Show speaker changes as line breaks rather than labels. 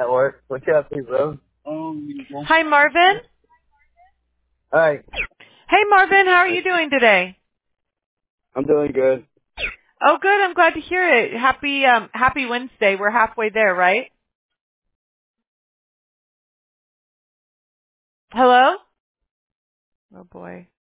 at work. What you up to, bro?
Hi, Marvin.
Hi.
Hey, Marvin. How are you doing today?
I'm doing good.
Oh, good. I'm glad to hear it. Happy Wednesday. We're halfway there, right? Hello? Oh, boy.